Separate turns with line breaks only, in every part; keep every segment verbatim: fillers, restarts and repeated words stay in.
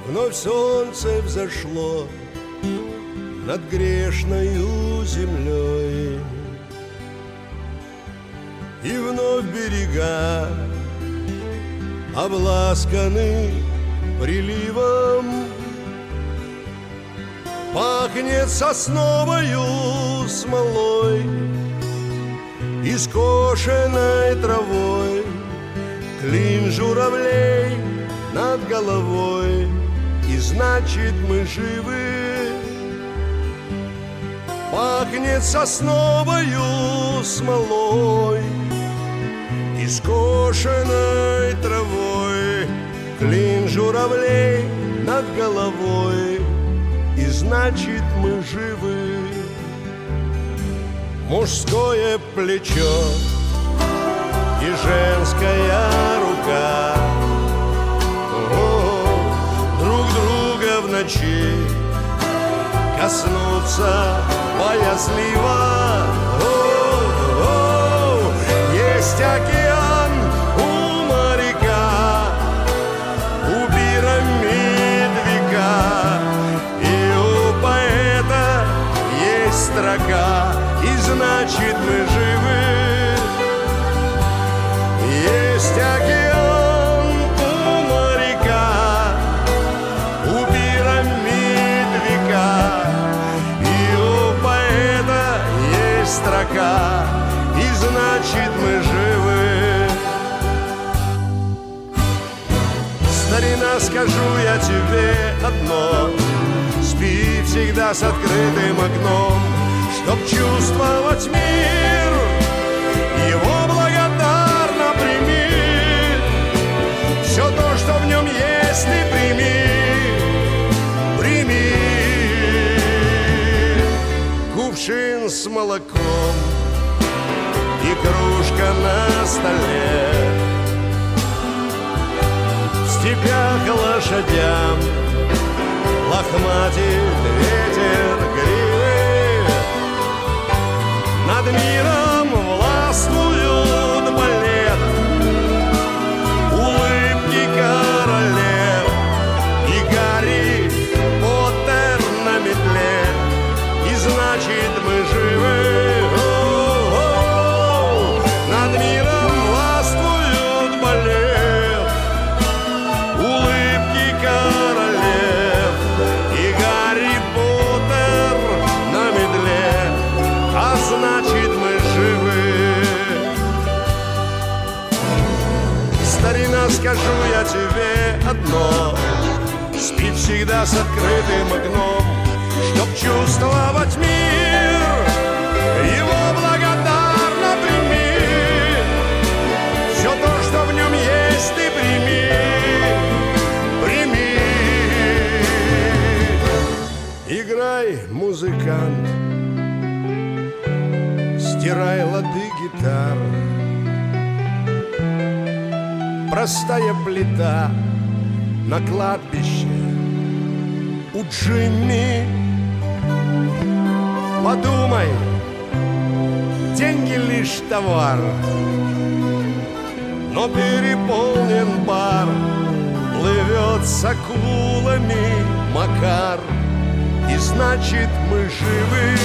Вновь солнце взошло над грешною землей, и вновь берега обласканы приливом. Пахнет сосновою смолой и скошенной травой, клин журавлей над головой, и значит мы живы. Пахнет сосновою смолой и скошенной травой, клин журавлей над головой, и значит мы живы. Мужское плечо и женская рука, о, друг друга в ночи коснуться боязливо. О, о, есть океан у моряка, у пирамид века, и у поэта есть строка, и значит мы живы. Есть океан у моряка, у пирамид века, и у поэта есть строка, и значит мы живы. Старина, скажу я тебе одно: спи всегда с открытым окном, чтоб чувствовать мир, его благодарно прими. Все то, что в нем есть, ты прими, прими. Кувшин с молоком и кружка на столе, в степях лошадям лохматит ветер гривы, над миром властвуют балет, улыбки королев, и Гарри Поттер на метле, и значит мы живы. О-о-о, над миром властвуют балет, улыбки королев, и Гарри Поттер на метле, а значит мы живы. Старина, скажу я тебе одно: спи всегда с открытым окном, чтоб чувствовать мир, его благодарно прими. Все то, что в нем есть, ты прими, прими. Играй, музыкант, стирай лады гитар, простая плита на кладбище у Джимми. Подумай, деньги лишь товар, но переполнен бар, плывет с акулами Макар, и значит мы живы.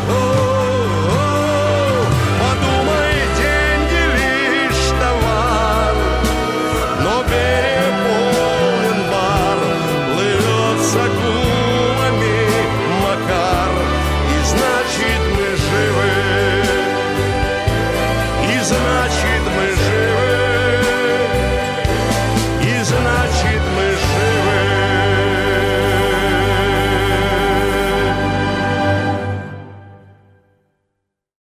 О-о-о, подумай, деньги лишь товар, но переполнен бар, плывет с акулами Макар, и значит мы живы, и значит